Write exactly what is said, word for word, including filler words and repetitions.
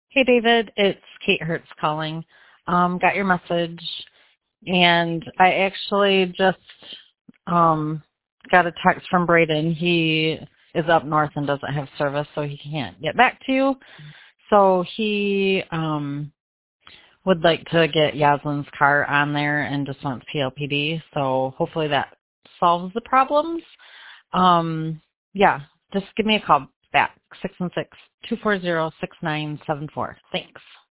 Hey, David, it's Kate Hertz calling. Um, got your message, and I actually just um, got a text from Braden. He is up north and doesn't have service, so he can't get back to you. So he um, would like to get Yaslin's car on there and just wants P L P D. So hopefully that solves the problems. Um, yeah, just give me a call back, six one six, two four zero, six nine seven four. Thanks.